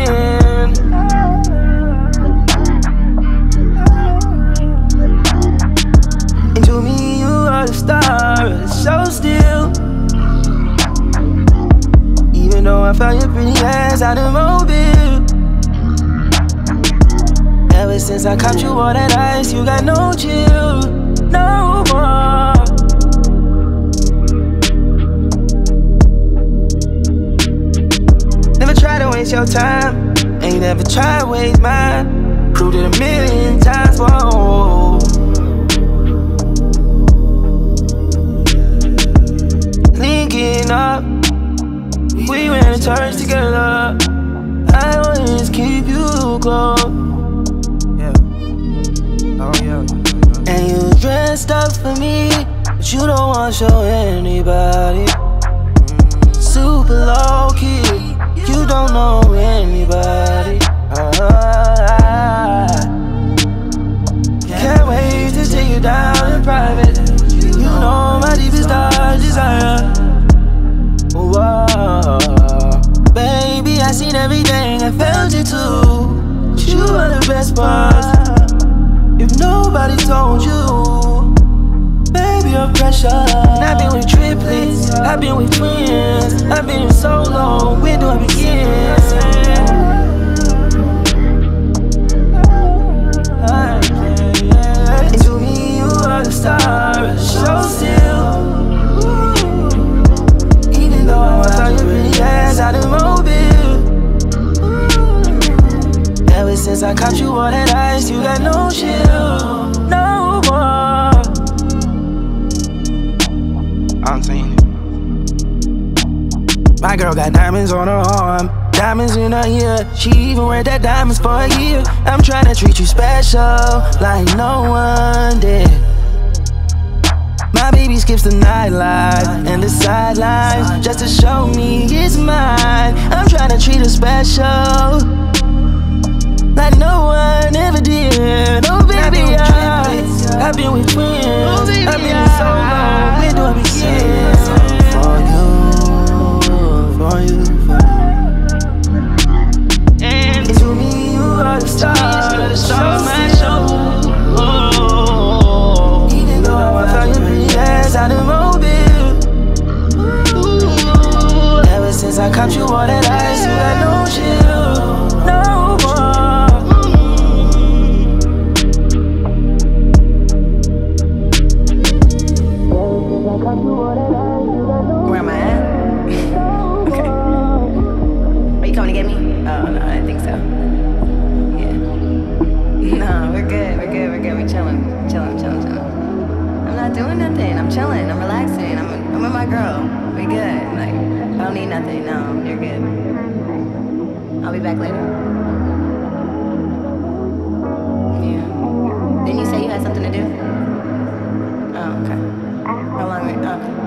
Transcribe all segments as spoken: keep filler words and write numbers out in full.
begin. And to me, you are the star of the show still. Even though I found your pretty ass out in Mobile. Ever since I caught you all that ice, you got no chill, no more. Never try to waste your time, ain't never try to waste mine. Proved it a million times, whoa. Linking up, we ran the church together. I always keep you close. Oh, yeah. And you dressed up for me, but you don't want to show anybody. mm. Super low key, you don't know anybody. uh, Can't wait to take you down in private. You know my deepest dark desire. Whoa. Baby, I seen everything, I felt it too. You are the best part. If nobody told you, baby, you're precious. And I've been with triplets, I've been with twins, I've been in solo, where do I begin? And to me, you are the star of the show still. Even though I found your pretty ass out in Mobile. Ever since I caught you all that ice, you got no chill, no more. I'm saying it. My girl got diamonds on her arm, diamonds in her ear. She even wear that diamonds for a year. I'm trying to treat you special, like no one did. My baby skips the nightlife and the sidelines just to show me it's mine. I'm trying to treat her special, like no one ever did. Oh baby, I, I've been with twins, oh, baby, I've been in solo, where do I begin? For you, for you, for you. And to me, you are the star of the show, my show. Oh, even though I found your pretty ass out in Mobile. Ever since I caught you all that ice, you got no chill, no more. Where am I at? Okay. Are you coming to get me? Oh, no, I didn't think so. Yeah. No, we're good, we're good, we're good. We're chilling, chilling, chilling, chilling. I'm not doing nothing. I'm chilling, I'm relaxing. I'm, I'm with my girl. We good. Like, I don't need nothing. No, you're good. I'll be back later. Yeah. Didn't you say you had something to do? Oh, okay. How long are you? Okay.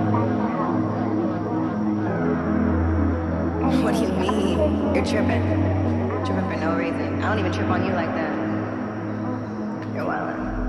What do you mean? You're tripping. Tripping for no reason. I don't even trip on you like that. You're wildin'.